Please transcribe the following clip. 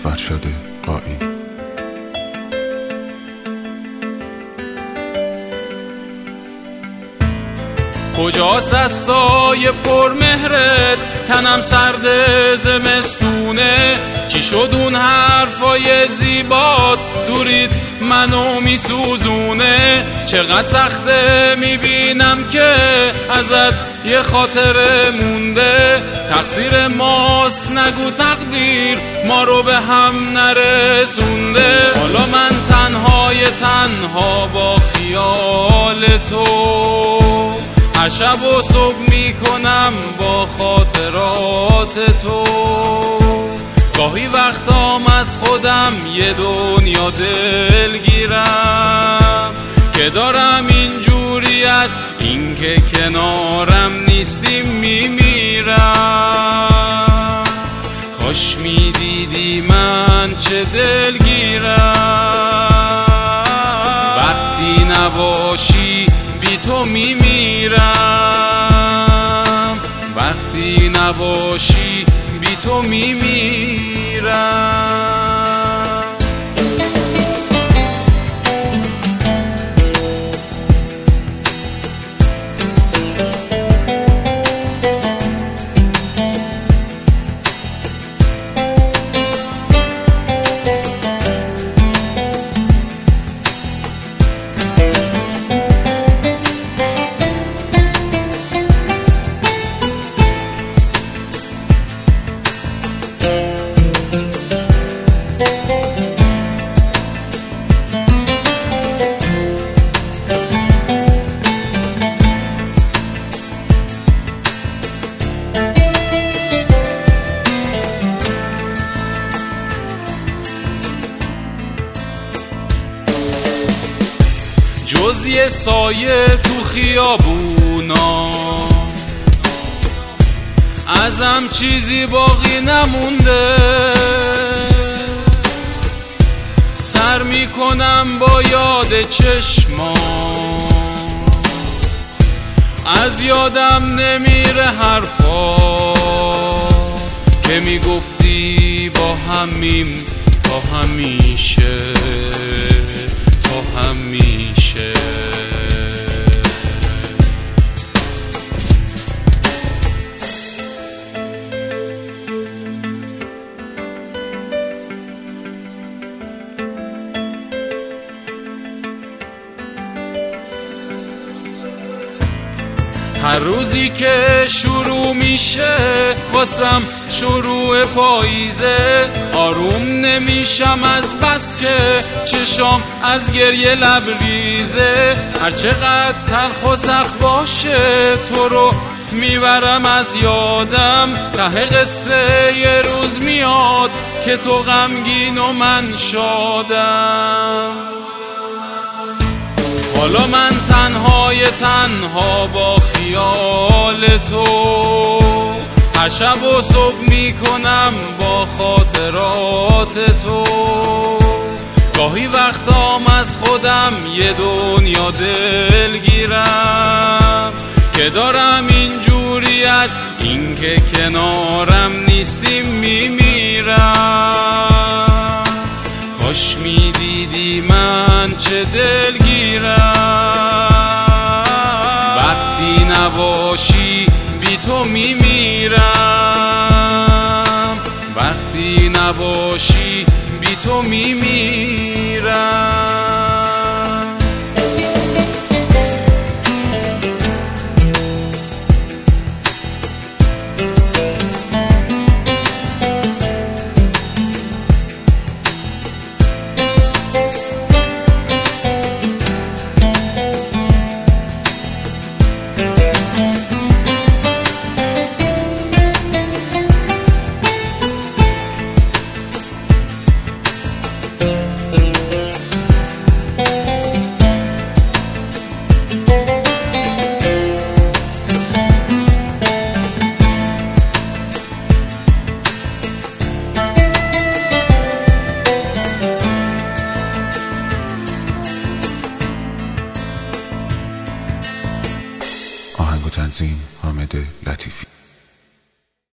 فرشاد قائی. کجاست دستای پرمهرت، تنم سرد زمستونه، چی شد اون حرفای زیبات، دورید منو میسوزونه، چقدر سخته میبینم که ازت یه خاطره مونده، تقصیر ماست نگو تقدیر ما رو به هم نرسونده، حالا من تنها با خیال تو، هر شب و صبح میکنم با خاطرات تو، گاهی وقتام از خودم یه دنیا دلگیرم، که دارم اینجوری از این که کنارم نیستی میمیرم، کاش میدیدی من چه دلگیرم، وقتی نباشی بی تو میمیرم، وقتی نباشی بی تو میمیرم. جز یه سایه تو خیابونا ازم چیزی باقی نمونده، سر میکنم با یاد چشما، از یادم نمیره حرفا که میگفتی با همیم تا همیشه، تا همیشه. هر روزی که شروع میشه واسم شروع پاییزه، آروم نمیشم از بس که چشام از گریه لبریزه، هر چقدر تلخ و سخت باشه تو رو میبرم از یادم، ته قصه یه روز میاد که تو غمگین و من شادم، حالا من تنها با خیال تو، هر شب و صبح میکنم با خاطرات تو، گاهی وقتام از خودم یه دنیا دلگیرم، که دارم اینجوری از این که کنارم نیستی میمیرم، کاش میدیدی من چه دلگیرم، وقتی نباشی بی تو میمیرم، وقتی نباشی بی تو میمیرم.